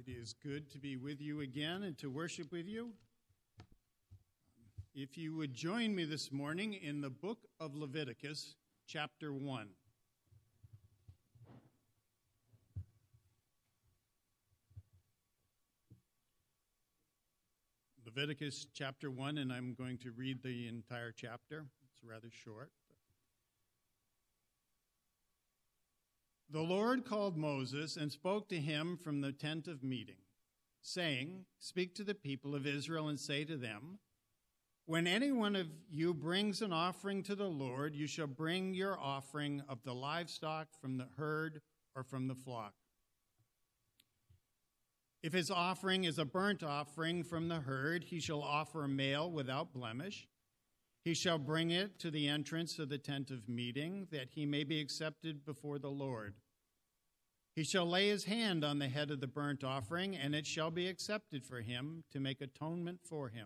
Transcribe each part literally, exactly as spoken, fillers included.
It is good to be with you again and to worship with you. If you would join me this morning in the book of Leviticus, chapter one. Leviticus chapter one, and I'm going to read the entire chapter. It's rather short. The Lord called Moses and spoke to him from the tent of meeting, saying, "Speak to the people of Israel and say to them, when any one of you brings an offering to the Lord, you shall bring your offering of the livestock from the herd or from the flock. If his offering is a burnt offering from the herd, he shall offer a male without blemish. He shall bring it to the entrance of the tent of meeting, that he may be accepted before the Lord. He shall lay his hand on the head of the burnt offering, and it shall be accepted for him to make atonement for him.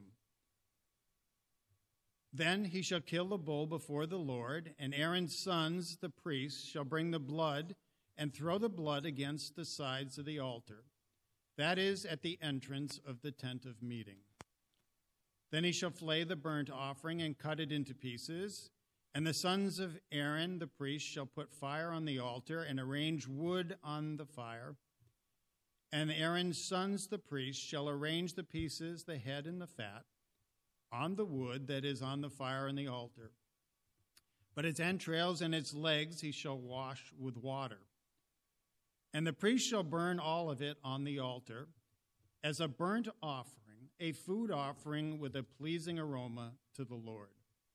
Then he shall kill the bull before the Lord, and Aaron's sons, the priests, shall bring the blood and throw the blood against the sides of the altar. That is at the entrance of the tent of meeting. Then he shall flay the burnt offering and cut it into pieces. And the sons of Aaron, the priest, shall put fire on the altar and arrange wood on the fire. And Aaron's sons, the priests, shall arrange the pieces, the head and the fat, on the wood that is on the fire on the altar. But its entrails and its legs he shall wash with water. And the priest shall burn all of it on the altar as a burnt offering, a food offering with a pleasing aroma to the Lord.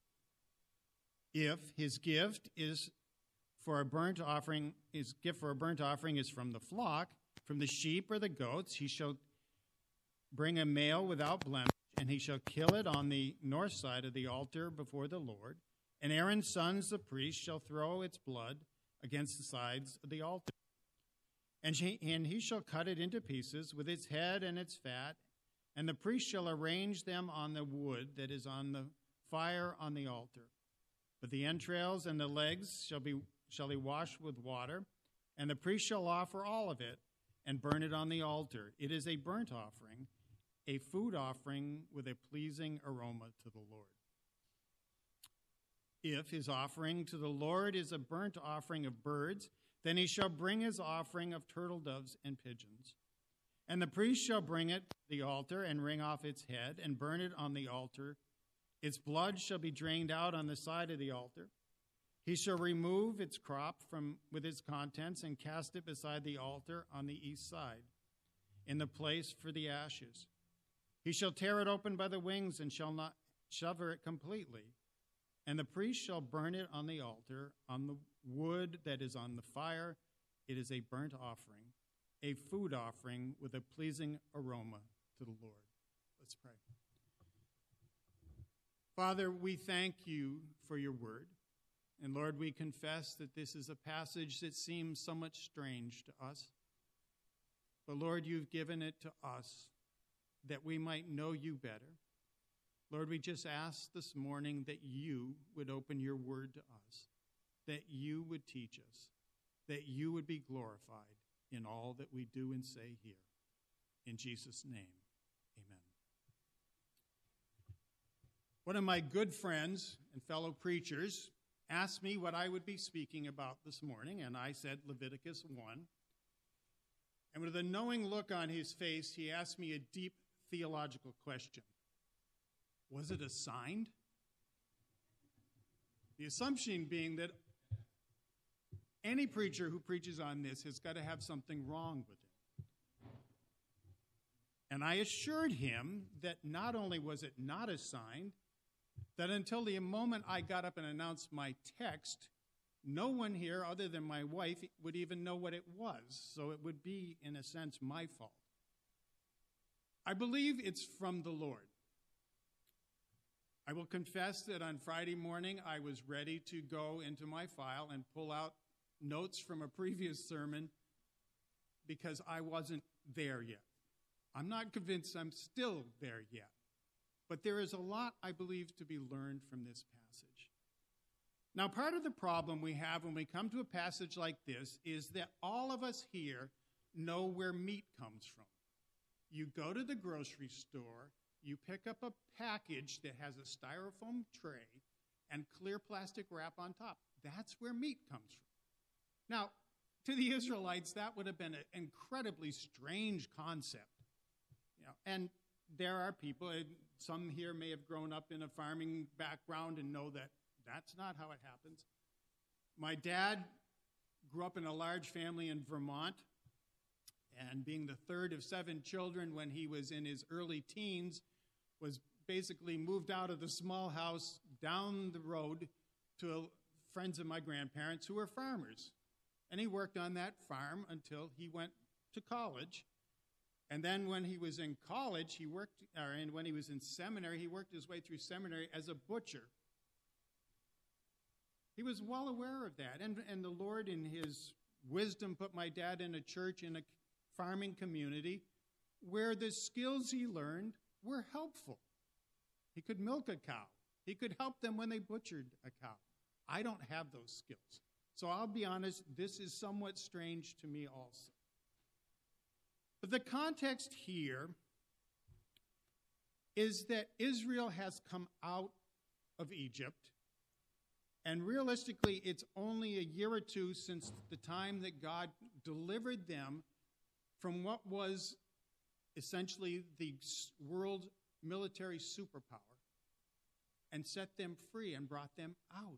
If his gift is for a burnt offering, his gift for a burnt offering is from the flock, from the sheep or the goats, he shall bring a male without blemish, and he shall kill it on the north side of the altar before the Lord. And Aaron's sons, the priests, shall throw its blood against the sides of the altar. And, she, and he shall cut it into pieces with its head and its fat, and the priest shall arrange them on the wood that is on the fire on the altar. But the entrails and the legs shall be shall he wash with water, and the priest shall offer all of it and burn it on the altar. It is a burnt offering, a food offering with a pleasing aroma to the Lord. If his offering to the Lord is a burnt offering of birds, then he shall bring his offering of turtle doves and pigeons. And the priest shall bring it to the altar and wring off its head and burn it on the altar. Its blood shall be drained out on the side of the altar. He shall remove its crop from with its contents and cast it beside the altar on the east side, in the place for the ashes. He shall tear it open by the wings and shall not sever it completely. And the priest shall burn it on the altar, on the wood that is on the fire. It is a burnt offering, a food offering with a pleasing aroma to the Lord. Let's pray. Father, we thank you for your word. And Lord, we confess that this is a passage that seems so much strange to us. But Lord, you've given it to us that we might know you better. Lord, we just ask this morning that you would open your word to us, that you would teach us, that you would be glorified in all that we do and say here. In Jesus' name, amen. One of my good friends and fellow preachers asked me what I would be speaking about this morning, and I said Leviticus one. And with a knowing look on his face, he asked me a deep theological question. Was it assigned? The assumption being that any preacher who preaches on this has got to have something wrong with it. And I assured him that not only was it not assigned, that until the moment I got up and announced my text, no one here other than my wife would even know what it was. So it would be, in a sense, my fault. I believe it's from the Lord. I will confess that on Friday morning, I was ready to go into my file and pull out notes from a previous sermon because I wasn't there yet. I'm not convinced I'm still there yet. But there is a lot, I believe, to be learned from this passage. Now, part of the problem we have when we come to a passage like this is that all of us here know where meat comes from. You go to the grocery store, you pick up a package that has a styrofoam tray and clear plastic wrap on top. That's where meat comes from. Now, to the Israelites, that would have been an incredibly strange concept. You know, and there are people, some here may have grown up in a farming background and know that that's not how it happens. My dad grew up in a large family in Vermont, and being the third of seven children when he was in his early teens, was basically moved out of the small house down the road to friends of my grandparents who were farmers. And he worked on that farm until he went to college. And then when he was in college, he worked, or and when he was in seminary, he worked his way through seminary as a butcher. He was well aware of that. And, and the Lord, in his wisdom, put my dad in a church in a farming community where the skills he learned were helpful. He could milk a cow. He could help them when they butchered a cow. I don't have those skills. So I'll be honest, this is somewhat strange to me also. But the context here is that Israel has come out of Egypt, and realistically, it's only a year or two since the time that God delivered them from what was essentially the world military superpower and set them free and brought them out.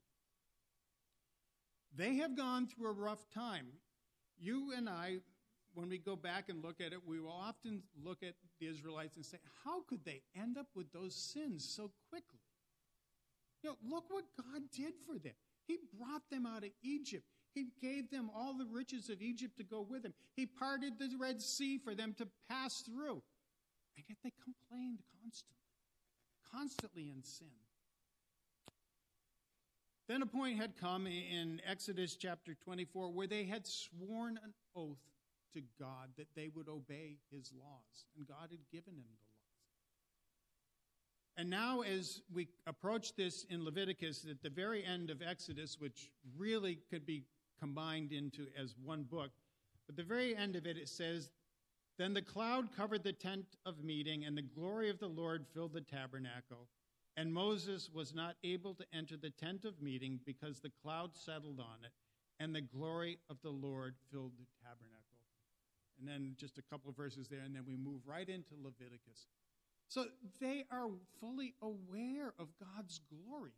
They have gone through a rough time. You and I, when we go back and look at it, we will often look at the Israelites and say, how could they end up with those sins so quickly? You know, look what God did for them. He brought them out of Egypt. He gave them all the riches of Egypt to go with him. He parted the Red Sea for them to pass through. And yet they complained constantly, constantly in sin. Then a point had come in Exodus chapter twenty-four where they had sworn an oath to God that they would obey his laws, and God had given them the laws. And now as we approach this in Leviticus, at the very end of Exodus, which really could be combined into as one book, at the very end of it, it says, "Then the cloud covered the tent of meeting, and the glory of the Lord filled the tabernacle. And Moses was not able to enter the tent of meeting because the cloud settled on it, and the glory of the Lord filled the tabernacle." And then just a couple of verses there, and then we move right into Leviticus. So they are fully aware of God's glory.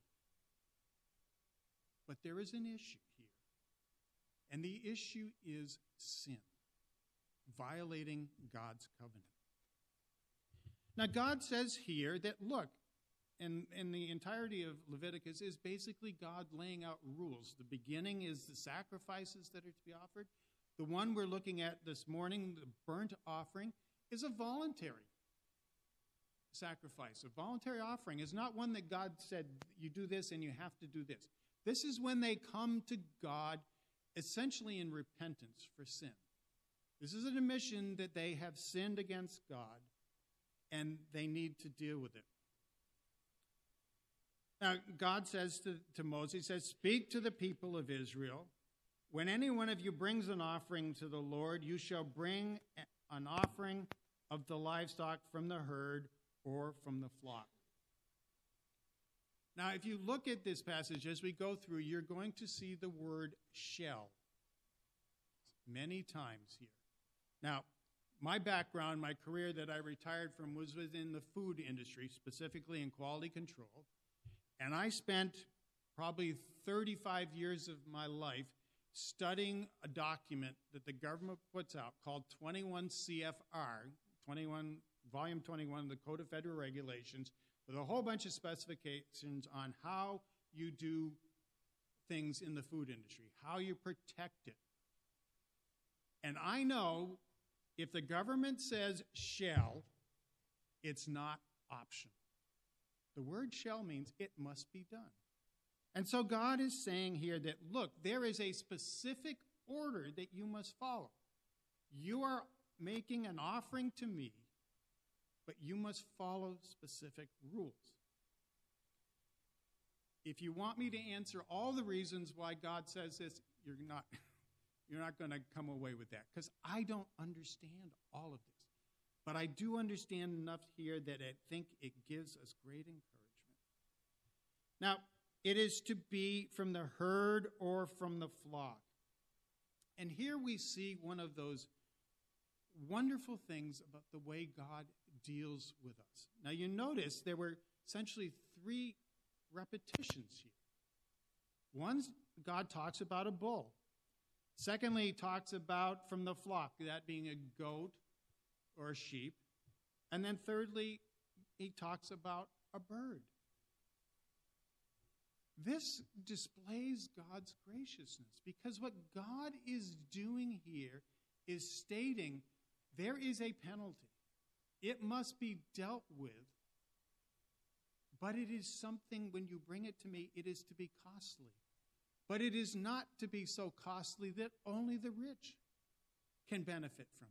But there is an issue here. And the issue is sin, violating God's covenant. Now God says here that, look, And, and the entirety of Leviticus is basically God laying out rules. The beginning is the sacrifices that are to be offered. The one we're looking at this morning, the burnt offering, is a voluntary sacrifice. A voluntary offering is not one that God said, you do this and you have to do this. This is when they come to God essentially in repentance for sin. This is an admission that they have sinned against God and they need to deal with it. Now, God says to, to Moses, he says, "Speak to the people of Israel. When any one of you brings an offering to the Lord, you shall bring an offering of the livestock from the herd or from the flock." Now, if you look at this passage as we go through, you're going to see the word "shall" many times here. Now, my background, my career that I retired from was within the food industry, specifically in quality control. And I spent probably thirty-five years of my life studying a document that the government puts out called twenty-one C F R, twenty-one, Volume twenty-one of the Code of Federal Regulations, with a whole bunch of specifications on how you do things in the food industry, how you protect it. And I know if the government says "shall," it's not optional. The word "shall" means it must be done. And so God is saying here that, look, there is a specific order that you must follow. You are making an offering to me, but you must follow specific rules. If you want me to answer all the reasons why God says this, you're not, you're not going to come away with that, because I don't understand all of this. But I do understand enough here that I think it gives us great encouragement. Now, it is to be from the herd or from the flock. And here we see one of those wonderful things about the way God deals with us. Now, you notice there were essentially three repetitions here. One, God talks about a bull. Secondly, he talks about from the flock, that being a goat or a sheep. And then thirdly, he talks about a bird. This displays God's graciousness, because what God is doing here is stating there is a penalty. It must be dealt with, but it is something, when you bring it to me, it is to be costly. But it is not to be so costly that only the rich can benefit from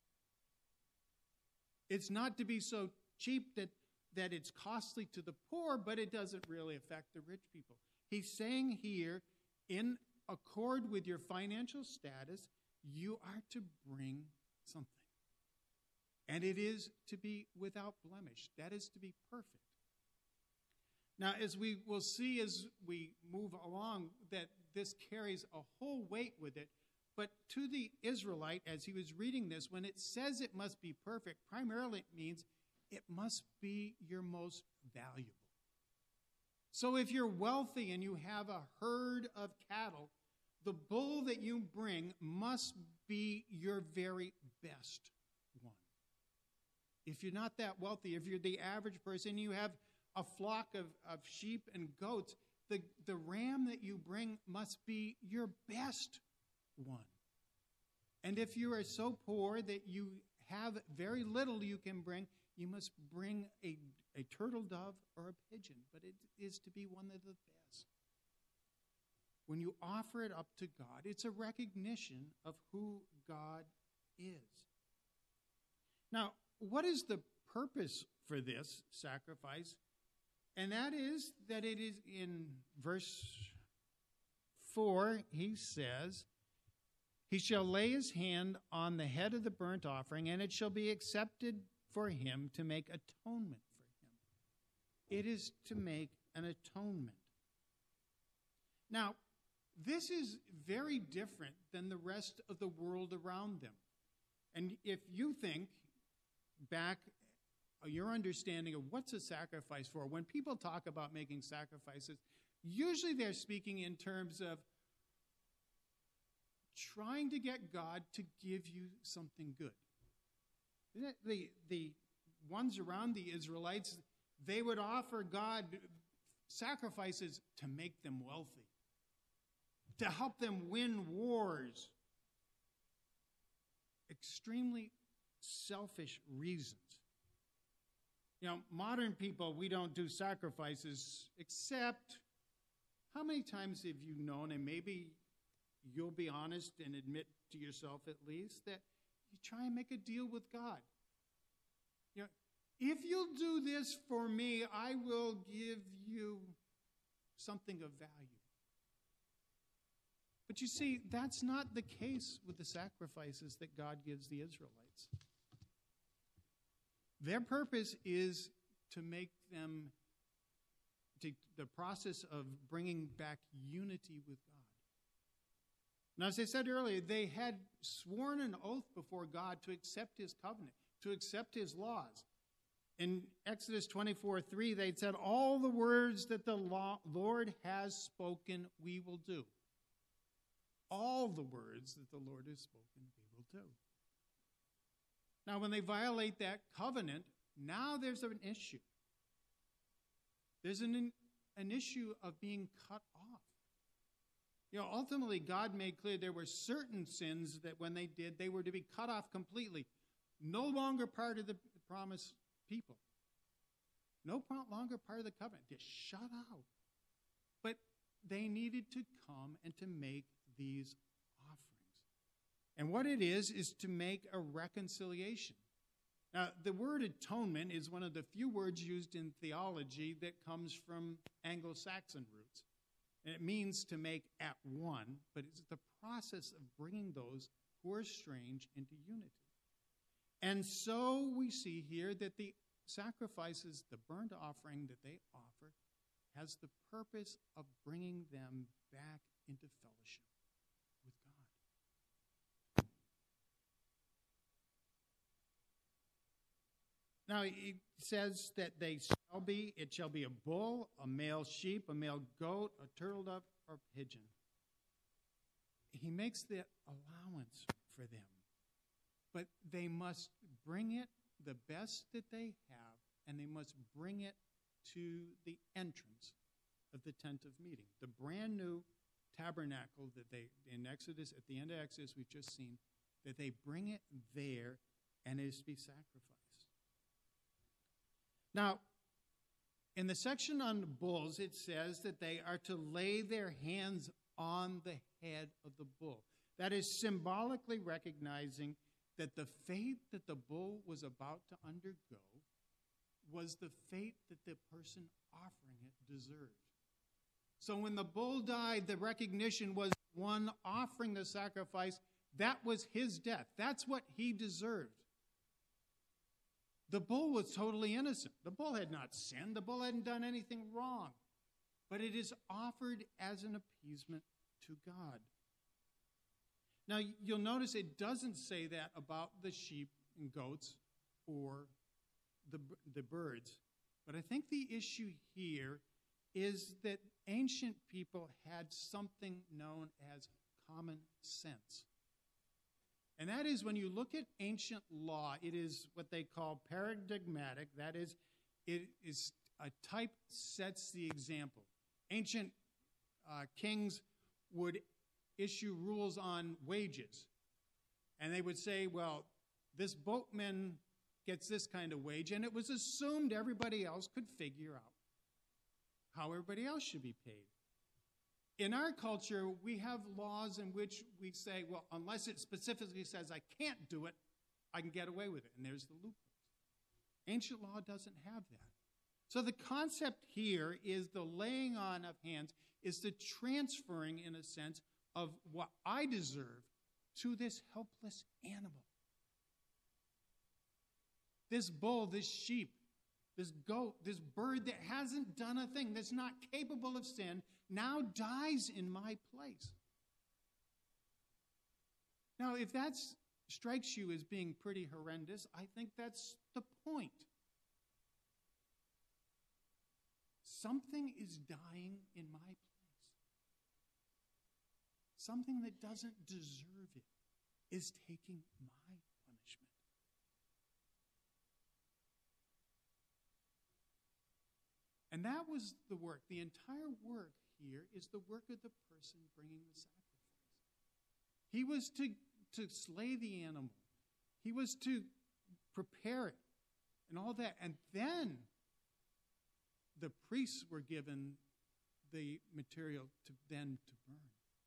this. It's not to be so cheap that, that it's costly to the poor, but it doesn't really affect the rich people. He's saying here, in accord with your financial status, you are to bring something. And it is to be without blemish. That is to be perfect. Now, as we will see as we move along, that this carries a whole weight with it. But to the Israelite, as he was reading this, when it says it must be perfect, primarily it means it must be your most valuable. So if you're wealthy and you have a herd of cattle, the bull that you bring must be your very best one. If you're not that wealthy, if you're the average person, you have a flock of, of sheep and goats, the, the ram that you bring must be your best one. And if you are so poor that you have very little you can bring, you must bring a, a turtle dove or a pigeon, but it is to be one of the best. When you offer it up to God, it's a recognition of who God is. Now, what is the purpose for this sacrifice? And that is that it is in verse four, he says, he shall lay his hand on the head of the burnt offering, and it shall be accepted for him to make atonement for him. It is to make an atonement. Now, this is very different than the rest of the world around them. And if you think back, your understanding of what's a sacrifice for, when people talk about making sacrifices, usually they're speaking in terms of trying to get God to give you something good. The, the ones around the Israelites, they would offer God sacrifices to make them wealthy, to help them win wars. Extremely selfish reasons. You know, modern people, we don't do sacrifices except, how many times have you known, and maybe you'll be honest and admit to yourself at least, that you try and make a deal with God. You know, if you'll do this for me, I will give you something of value. But you see, that's not the case with the sacrifices that God gives the Israelites. Their purpose is to make them, to the process of bringing back unity with God. Now, as I said earlier, they had sworn an oath before God to accept his covenant, to accept his laws. In Exodus twenty-four three, they said, all the words that the Lord has spoken, we will do. All the words that the Lord has spoken, we will do. Now, when they violate that covenant, now there's an issue. There's an, an issue of being cut off. You know, ultimately, God made clear there were certain sins that when they did, they were to be cut off completely. No longer part of the promised people. No longer part of the covenant. Just shut out. But they needed to come and to make these offerings. And what it is, is to make a reconciliation. Now, the word atonement is one of the few words used in theology that comes from Anglo-Saxon roots. And it means to make at one, but it's the process of bringing those who are estranged into unity. And so we see here that the sacrifices, the burnt offering that they offer, has the purpose of bringing them back into fellowship with God. Now, it says that they shall be, it shall be a bull, a male sheep, a male goat, a turtle dove, or pigeon. He makes the allowance for them. But they must bring it the best that they have, and they must bring it to the entrance of the tent of meeting. The brand new tabernacle that they, in Exodus, at the end of Exodus, we've just seen, that they bring it there and it is to be sacrificed. Now, in the section on the bulls, it says that they are to lay their hands on the head of the bull. That is symbolically recognizing that the fate that the bull was about to undergo was the fate that the person offering it deserved. So when the bull died, the recognition was one offering the sacrifice. That was his death. That's what he deserved. The bull was totally innocent. The bull had not sinned. The bull hadn't done anything wrong. But it is offered as an appeasement to God. Now, you'll notice it doesn't say that about the sheep and goats or the, the birds. But I think the issue here is that ancient people had something known as common sense. And that is, when you look at ancient law, it is what they call paradigmatic. That is, it is a type sets the example. Ancient uh, kings would issue rules on wages. And they would say, well, this boatman gets this kind of wage, and it was assumed everybody else could figure out how everybody else should be paid. In our culture, we have laws in which we say, well, unless it specifically says I can't do it, I can get away with it. And there's the loopholes. Ancient law doesn't have that. So the concept here is the laying on of hands is the transferring, in a sense, of what I deserve to this helpless animal. This bull, this sheep, this goat, this bird that hasn't done a thing, that's not capable of sin, now dies in my place. Now, if that strikes you as being pretty horrendous, I think that's the point. Something is dying in my place. Something that doesn't deserve it is taking my punishment. And that was the work. The entire work here is the work of the person bringing the sacrifice. He was to, to slay the animal. He was to prepare it and all that. And then the priests were given the material to then to burn.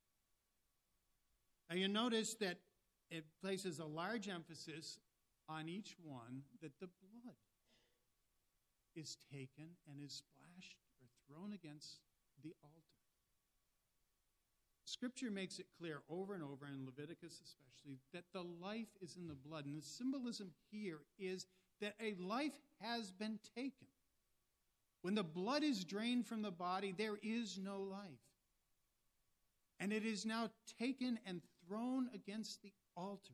Now you notice that it places a large emphasis on each one that the blood is taken and is splashed or thrown against the altar. Scripture makes it clear over and over, in Leviticus especially, that the life is in the blood. And the symbolism here is that a life has been taken. When the blood is drained from the body, there is no life. And it is now taken and thrown against the altar.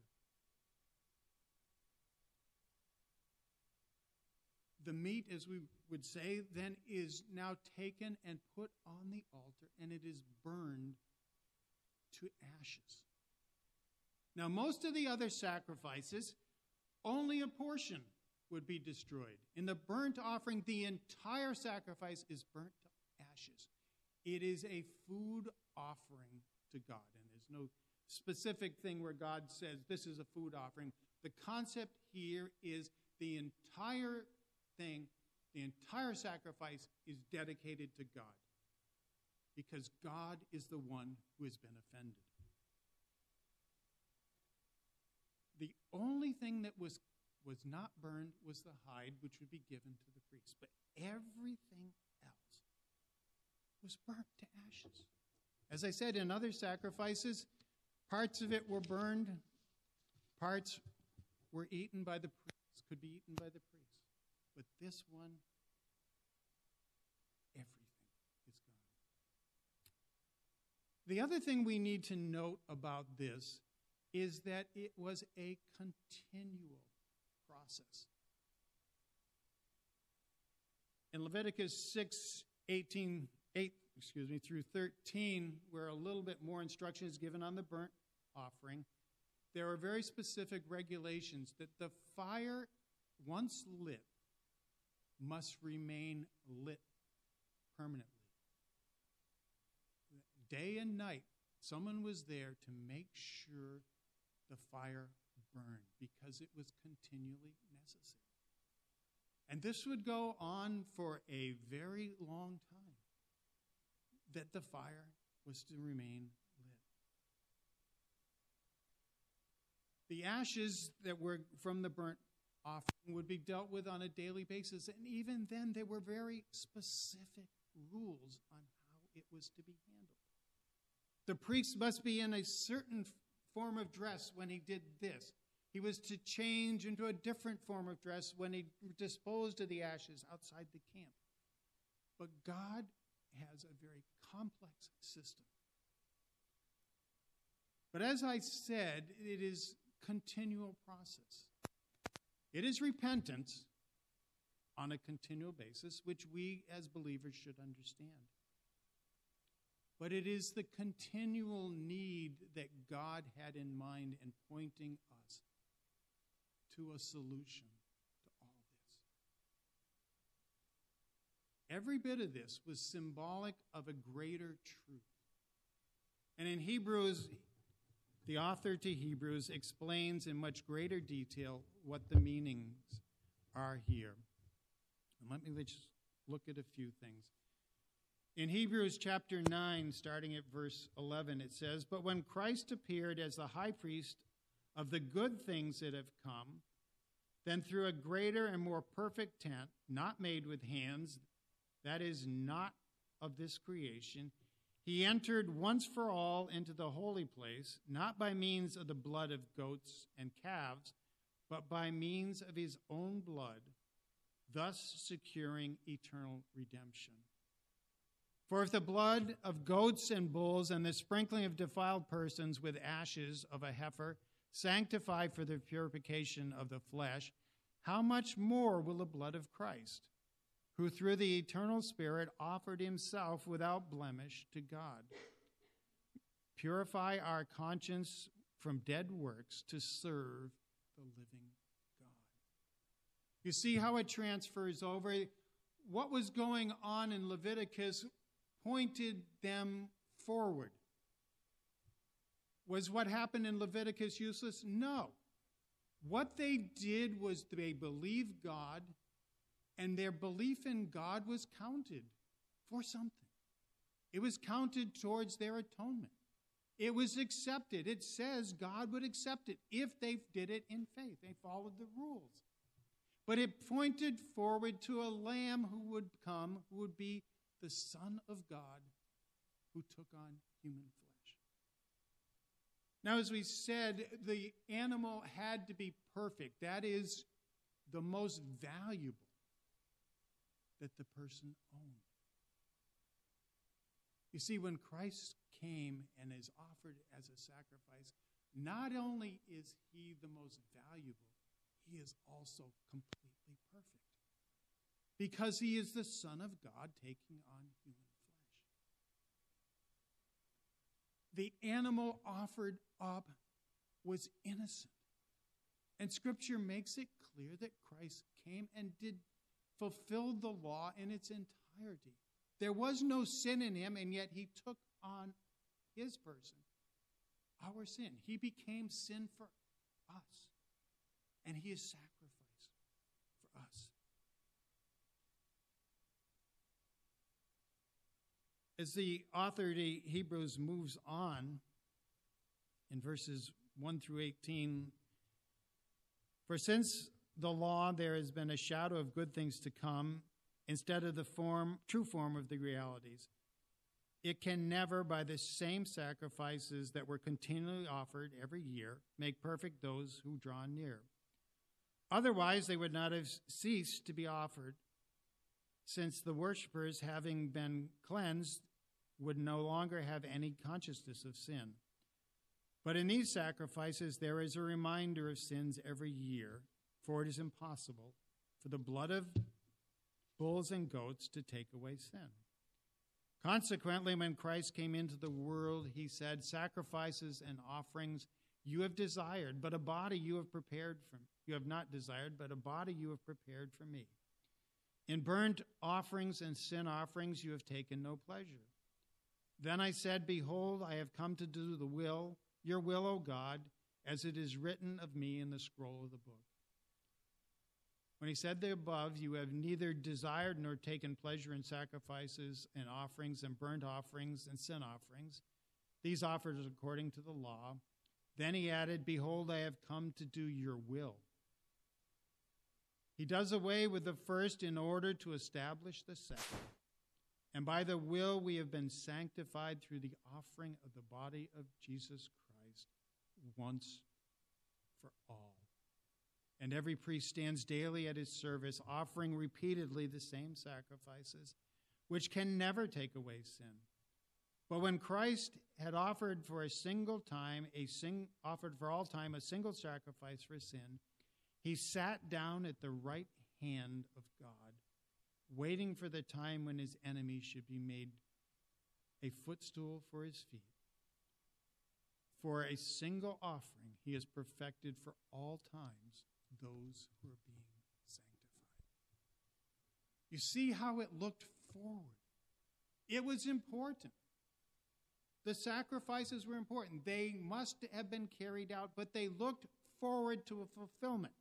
The meat, as we would say, then is now taken and put on the altar, and it is burned to ashes. Now, most of the other sacrifices, only a portion would be destroyed. In the burnt offering, the entire sacrifice is burnt to ashes. It is a food offering to God, and there's no specific thing where God says this is a food offering. The concept here is the entire thing, the entire sacrifice is dedicated to God, because God is the one who has been offended. The only thing that was, was not burned was the hide, which would be given to the priest. But everything else was burnt to ashes. As I said, in other sacrifices, parts of it were burned, parts were eaten by the priests, could be eaten by the priests. But this one, everything is gone. The other thing we need to note about this is that it was a continual process. In Leviticus six, eighteen, eight, excuse me, through thirteen, where a little bit more instruction is given on the burnt offering, there are very specific regulations that the fire, once lit, must remain lit permanently. Day and night, someone was there to make sure the fire burned because it was continually necessary. And this would go on for a very long time, that the fire was to remain lit. The ashes that were from the burnt offering would be dealt with on a daily basis, and even then there were very specific rules on how it was to be handled. The priest must be in a certain form of dress when he did this. He was to change into a different form of dress when he disposed of the ashes outside the camp. But God has a very complex system. But as I said, it is a continual process. It is repentance on a continual basis, which we as believers should understand. But it is the continual need that God had in mind in pointing us to a solution to all this. Every bit of this was symbolic of a greater truth. And in Hebrews, the author to Hebrews explains in much greater detail what the meanings are here. And let me just look at a few things. In Hebrews chapter nine, starting at verse eleven, it says, "But when Christ appeared as the high priest of the good things that have come, then through a greater and more perfect tent, not made with hands, that is not of this creation, he entered once for all into the holy place, not by means of the blood of goats and calves, but by means of his own blood, thus securing eternal redemption. For if the blood of goats and bulls and the sprinkling of defiled persons with ashes of a heifer sanctify for the purification of the flesh, how much more will the blood of Christ, who through the eternal Spirit offered himself without blemish to God, purify our conscience from dead works to serve the living God?" You see how it transfers over? What was going on in Leviticus pointed them forward. Was what happened in Leviticus useless? No. What they did was they believed God, and their belief in God was counted for something. It was counted towards their atonement. It was accepted. It says God would accept it if they did it in faith. They followed the rules. But it pointed forward to a lamb who would come, who would be the Son of God, who took on human flesh. Now, as we said, the animal had to be perfect. That is the most valuable that the person owned. You see, when Christ came and is offered as a sacrifice, not only is he the most valuable, he is also completely perfect, because he is the Son of God taking on human flesh. The animal offered up was innocent. And Scripture makes it clear that Christ came and did fulfill the law in its entirety. There was no sin in him, and yet he took on his person our sin. He became sin for us, and he is sacrificed for us. As the author of Hebrews moves on in verses one through eighteen, "For since the law there has been a shadow of good things to come, instead of the form, true form of the realities, it can never, by the same sacrifices that were continually offered every year, make perfect those who draw near. Otherwise, they would not have ceased to be offered, since the worshippers, having been cleansed, would no longer have any consciousness of sin. But in these sacrifices there is a reminder of sins every year, for it is impossible for the blood of bulls and goats to take away sin. Consequently, when Christ came into the world, he said, "Sacrifices and offerings you have desired, but a body you have prepared for me. You have not desired, but a body you have prepared for me. In burnt offerings and sin offerings you have taken no pleasure. Then I said, Behold, I have come to do the will, your will, O God, as it is written of me in the scroll of the book." When he said the above, you have neither desired nor taken pleasure in sacrifices and offerings and burnt offerings and sin offerings, these offered according to the law. Then he added, Behold, I have come to do your will. He does away with the first in order to establish the second. And by the will we have been sanctified through the offering of the body of Jesus Christ once for all. And every priest stands daily at his service, offering repeatedly the same sacrifices, which can never take away sin. But when Christ had offered for a single time, a sing, offered for all time a single sacrifice for sin, he sat down at the right hand of God, waiting for the time when his enemies should be made a footstool for his feet. For a single offering he has perfected for all times those who are being sanctified. You see how it looked forward. It was important. The sacrifices were important. They must have been carried out, but they looked forward to a fulfillment.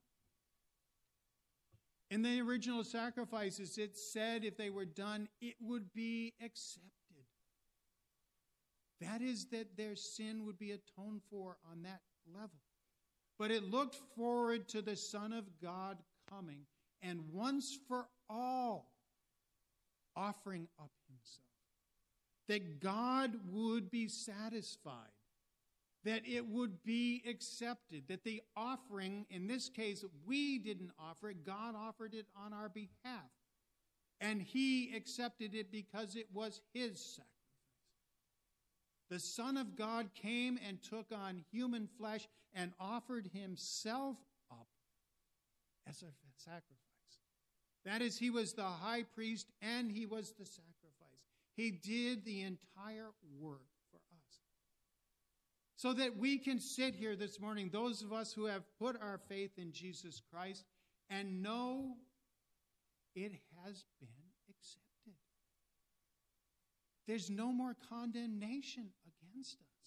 In the original sacrifices, it said if they were done, it would be accepted. That is, that their sin would be atoned for on that level. But it looked forward to the Son of God coming and once for all offering up himself. That God would be satisfied. That it would be accepted. That the offering, in this case, we didn't offer it. God offered it on our behalf. And he accepted it because it was his sacrifice. The Son of God came and took on human flesh and offered himself up as a sacrifice. That is, he was the high priest and he was the sacrifice. He did the entire work for us. So that we can sit here this morning, those of us who have put our faith in Jesus Christ, and know it has been accepted. There's no more condemnation against us.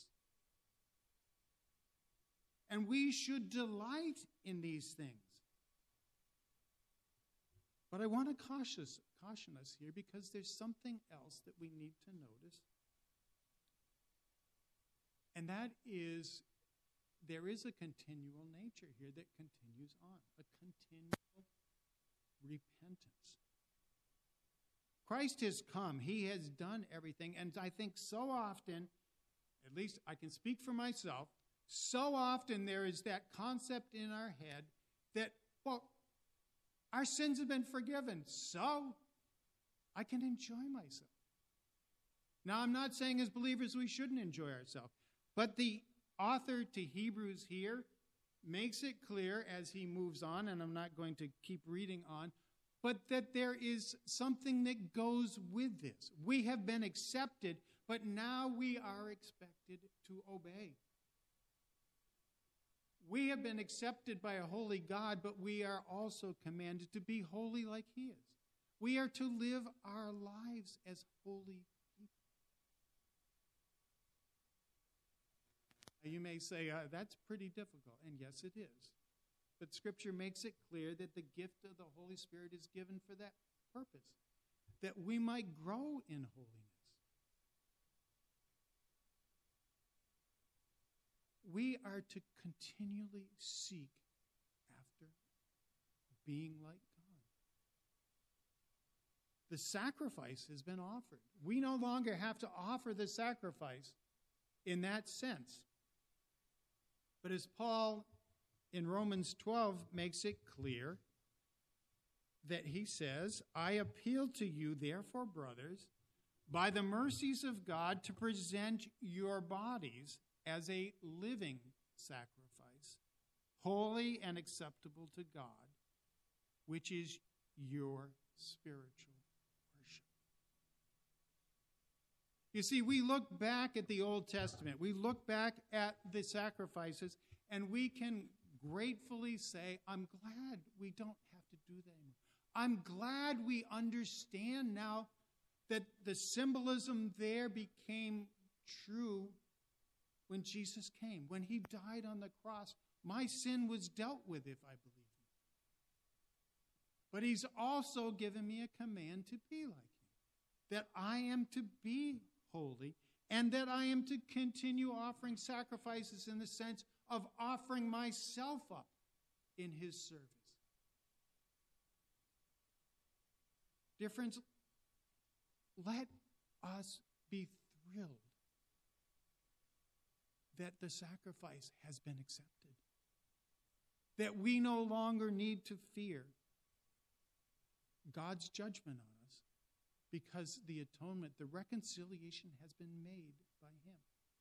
And we should delight in these things. But I want to caution us, caution us here because there's something else that we need to notice. And that is, there is a continual nature here that continues on, a continual repentance. Christ has come. He has done everything. And I think so often, at least I can speak for myself, so often there is that concept in our head that, well, our sins have been forgiven, so I can enjoy myself. Now, I'm not saying as believers we shouldn't enjoy ourselves, but the author to Hebrews here makes it clear as he moves on, and I'm not going to keep reading on, but that there is something that goes with this. We have been accepted, but now we are expected to obey. We have been accepted by a holy God, but we are also commanded to be holy like he is. We are to live our lives as holy people. Now you may say, uh, that's pretty difficult, and yes, it is. But Scripture makes it clear that the gift of the Holy Spirit is given for that purpose, that we might grow in holiness. We are to continually seek after being like God. The sacrifice has been offered. We no longer have to offer the sacrifice in that sense. But as Paul in Romans twelve makes it clear that he says, I appeal to you, therefore, brothers, by the mercies of God, to present your bodies as a living sacrifice, holy and acceptable to God, which is your spiritual worship. You see, we look back at the Old Testament, we look back at the sacrifices, and we can gratefully say, I'm glad we don't have to do that anymore. I'm glad we understand now that the symbolism there became true when Jesus came. When he died on the cross, my sin was dealt with if I believe him. But he's also given me a command to be like him, that I am to be holy, and that I am to continue offering sacrifices in the sense of offering myself up in his service. Dear friends, let us be thrilled that the sacrifice has been accepted, that we no longer need to fear God's judgment on us because the atonement, the reconciliation has been made by him.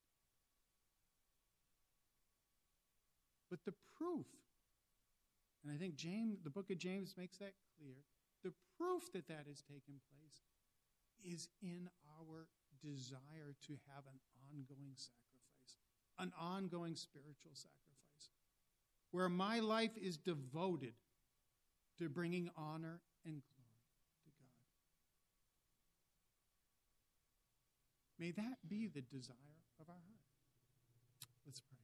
But the proof, and I think James, the book of James makes that clear, the proof that that has taken place is in our desire to have an ongoing sacrifice, an ongoing spiritual sacrifice, where my life is devoted to bringing honor and glory to God. May that be the desire of our heart. Let's pray.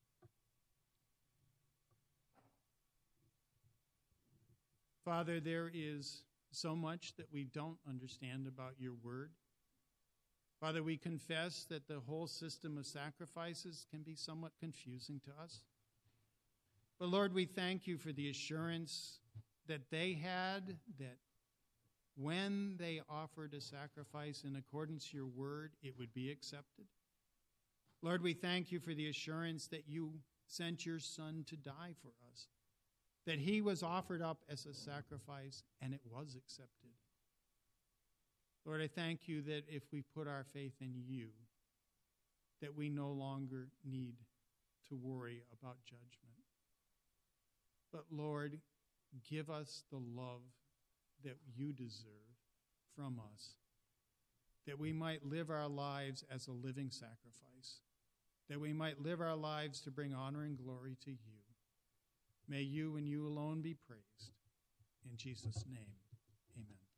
Father, there is so much that we don't understand about your word. Father, we confess that the whole system of sacrifices can be somewhat confusing to us. But Lord, we thank you for the assurance that they had that when they offered a sacrifice in accordance to your word, it would be accepted. Lord, we thank you for the assurance that you sent your Son to die for us, that he was offered up as a sacrifice and it was accepted. Lord, I thank you that if we put our faith in you, that we no longer need to worry about judgment. But Lord, give us the love that you deserve from us, that we might live our lives as a living sacrifice, that we might live our lives to bring honor and glory to you. May you and you alone be praised. In Jesus' name, amen.